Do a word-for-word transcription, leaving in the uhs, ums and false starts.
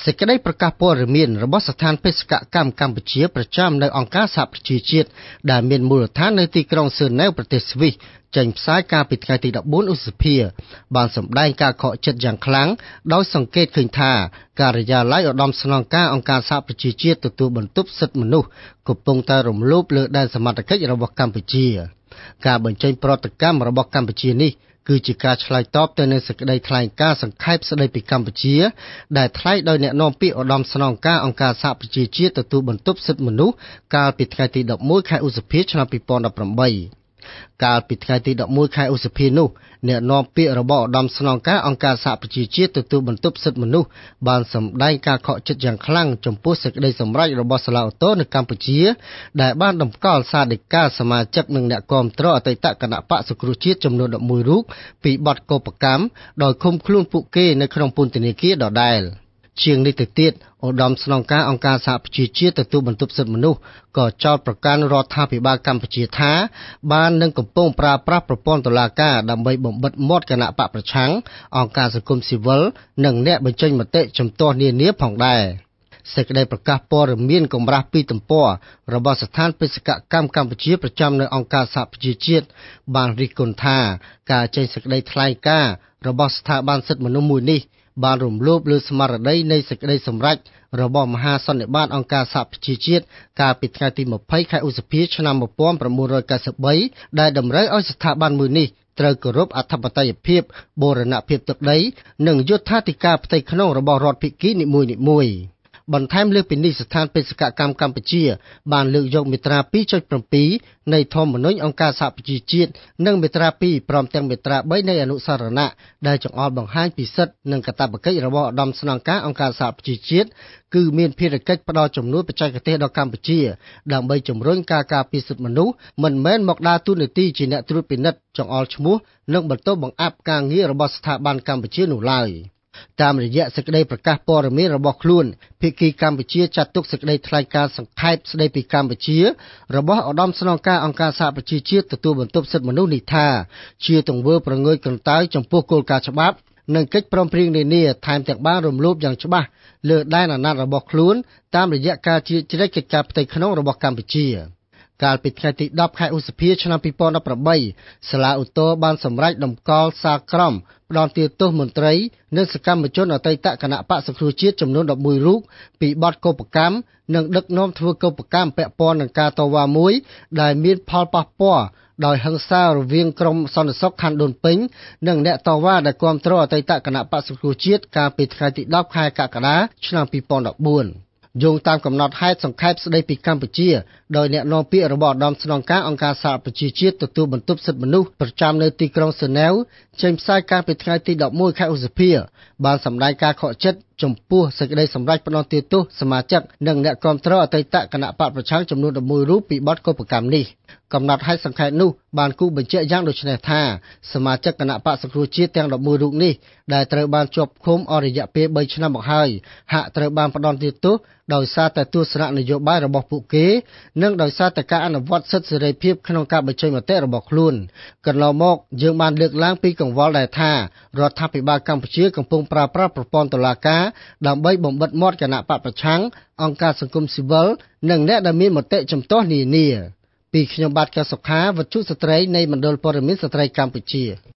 សេចក្តីប្រកាសព័ត៌មានរបស់ស្ថានបេសកកម្មកម្ពុជាប្រចាំនៅអង្គការសហប្រជាជាតិដែលមានមូលដ្ឋាននៅទីក្រុងស៊ឺណែវប្រទេសស្វីសចេញផ្សាយកាលពីថ្ងៃទីដប់បួនឧសភាបានសម្ដែងការខកចិត្តយ៉ាងខ្លាំងដោយសង្កេតឃើញថាការិយាល័យឧត្តមស្នងការអង្គការសហប្រជាជាតិទទួលបន្ទុកសិទ្ធិមនុស្សកំពុងតែរំលោភលើដែនសមត្ថកិច្ចរបស់កម្ពុជាការបញ្ចេញប្រតិកម្មរបស់កម្ពុជានេះគឺជាការឆ្លើយតបទៅនឹងសេចក្តីថ្លែងការណ៍សង្ខេបស្តីពីកម្ពុជាដែលថ្លែងដោយអ្នកនាំពាក្យឧត្តមស្នងការអង្គការសហប្រជាជាតិទទួលបន្ទុកសិទ្ធិមនុស្សកាលពីថ្ងៃទីដប់មួយខែឧសភាឆ្នាំពីរពាន់ដប់ប្រាំបីកាលពីថ្ងៃទីដប់មួយខែឧសភានោះអ្នកនាំពាក្យរបស់ឧត្តមស្នងការអង្គការសហប្រជាជាតិទទួលបន្ទុកសិទ្ធិមនុស្សបានសម្ដែងការខកចិត្តយ៉ាងខ្លាំងចំពោះសេចក្តីសម្រេចរបស់សាលាឧទ្ធរនៅកម្ពុជាដែលបានតម្កល់សាធិការសមាជិកនិងអ្នកគាំទ្រអតីតគណៈបក្សសង្គ្រោះជាតិចំនួនដប់មួយរូបពីបទកោបកម្មដោយឃុំខ្លួនពួកគេនៅក្នុងពន្ធនាគារដដែលជាងនេះទៅទៀតឧត្តមស្នងការអង្គការសហប្រជាជាតិទទួលបន្ទុកសិទ្ធិមនុស្សក៏ចោទប្រកាន់រដ្ឋាភិបាលកម្ពុជាថាបាននឹងកំពុងប្រើប្រាស់ប្រព័ន្ធតុលាការដើម្បីបំបិទមាត់គណៈបកប្រឆាំងអង្គការសង្គមស៊ីវិលនិងអ្នកបញ្ចេញមតិជំទាស់នានាផងដែរសេចក្តីប្រកាសព័ត៌មានកម្រាស់ពីរទំព័ររបស់ស្ថានបេសកកម្មកម្ពុជាប្រចាំនៅអង្គការសហប្រជាជាតិបានរិះគន់ថាការចេញសេចក្តីថ្លែងការណ៍របស់ស្ថាប័នសិទ្ធិមនុស្សមួយនេះបានរំលោភលើស្មារតីនៃសេចក្តីសម្រេចរបស់មហាសន្និបាតអង្គការសហប្រជាជាតិកាលពីថ្ងៃទីម្ភៃខែឧសភាឆ្នាំmột nghìn chín trăm chín mươi baដែលតម្រូវឲ្យស្ថាប័នមួយនេះត្រូវគោរពអធិបតេយ្យភាពបូរណភាពទឹកដីនិងយុត្ថាធិការផ្ទៃក្នុងរបស់រដ្ឋភាគីនីមួយៗបន្ថែមលើពីនេះស្ថានបេសកកម្មកម្ពុជាបានលើកយកមាត្រាពីរចុចbảyនៃធម្មនុញ្ញអង្គការសហប្រជាជាតិនិងមាត្រាពីរព្រមទាំងមាត្រាបីនៃអនុសរណៈដែលចង្អុលបង្ហាញពីសិទ្ធិនិងកាតព្វកិច្ចរបស់ឧត្តមស្នងការអង្គការសហប្រជាជាតិគឺមានភារកិច្ចផ្ដល់ជំនួយបច្ចេកទេសដល់កម្ពុជាដើម្បីជំរុញការការពារសិទ្ធិមនុស្សមិនមែនមកដើរតួនាទីជាអ្នកត្រួតពិនិត្យចង្អុលឈ្មោះនិងបន្តបង្អាប់ការងាររបស់ស្ថាប័នកម្ពុជានោះឡើយតាមរយៈសេចក្តីប្រកាសព័ត៌មានរបស់ខ្លួនភាគីកម្ពុជាចាត់ទុកសេចក្តីថ្លែងការណ៍សង្ខេបស្តីពីកម្ពុជារបស់ឧត្តមស្នងការអង្គការសហប្រជាជាតិទទួលបន្ទុកសិទ្ធិមនុស្សនេះថាជាទង្វើប្រងើយកន្តើយចំពោះគោលការណ៍ច្បាប់និងកិច្ចព្រមព្រៀងនានាថែមទាំងបានរំលោភយ៉ាងច្បាស់លើដែនអាណត្តិរបស់ខ្លួនតាមរយៈការជ្រៀតជ្រែកកិច្ចការផ្ទៃក្នុងរបស់កម្ពុជាកាលពីថ្ងៃទីដប់ខែឧសភាឆ្នាំពីរពាន់ដប់ប្រាំបីសាលាឧទ្ធរបានសម្រេចតម្កល់សាលក្រមផ្ដន្ទាទោសមន្ត្រីនិងសកម្មជនអតីតគណៈបក្សសង្គ្រោះជាតិចំនួនដប់មួយរូបពីបទកោបកម្មនិងដឹកនាំធ្វើកោបកម្មពាក់ព័ន្ធនឹងការតវ៉ាមួយដែលមានផលប៉ះពាល់ដោយហិង្សារវាងក្រុមសន្តិសុខខណ្ឌដូនពេញនិងអ្នកតវ៉ាដែលគាំទ្រអតីតគណៈបក្សសង្គ្រោះជាតិកាលពីថ្ងៃទីដប់ខែកក្កដាឆ្នាំពីរពាន់ដប់បួនយោងតាមកំណត់ហេតុសង្ខេបស្តីពីកម្ពុជាដោយអ្នកនាំពាក្យរបស់ឧត្តមស្នងការអង្គការសហប្រជាជាតិទទួលបន្ទុកសិទ្ធិមនុស្សប្រចាំនៅទីក្រុងស៊ឺណែវចេញផ្សាយកាលពីថ្ងៃទីដប់មួយខែឧសភាបានសម្ដែងការខកចិត្តចំពោះសេចក្តីសម្រេចផ្តន្ទាទោសសមាជិកនិងអ្នកគាំទ្រអតីតគណៈបកប្រឆាំងចំនួនដប់មួយរូបពីបទកោបកម្មនេះកំណត់ហេតុសង្ខេបនោះបានគូបញ្ជាក់យ៉ាងដូចនេះថាសមាជិកគណៈបកសង្គ្រោះជាតិទាំងដប់មួយរូបនេះដែលត្រូវបានជាប់ឃុំអស់រយៈពេលបីឆ្នាំមកហើយហាក់ត្រូវបានផ្តន្ទាទោសដោយសារតែទស្សនៈនយោបាយរបស់ពួកគេនិងដោយសារតែការអនុវត្តសិទ្ធិសេរីភាពក្នុងការបញ្ចេញមតិរបស់ខ្លួនកន្លងមកយើងបានលើកឡើងពីកង្វល់ដែរថារដ្ឋាភិបាលកម្ពុជាកំពុងប្រើប្រាស់ប្រព័ន្ធតុលាការដើម្បីបំបិទមាត់គណៈបកប្រឆាំងអង្គការសង្គមស៊ីវិលនិងអ្នកដែលមានមតិជំទាស់នានាពីខ្ញុំបាទកែវសុខាវុទ្ធុស្ត្រីនៃមណ្ឌលព័ត៌មានស្ត្រីកម្ពុជា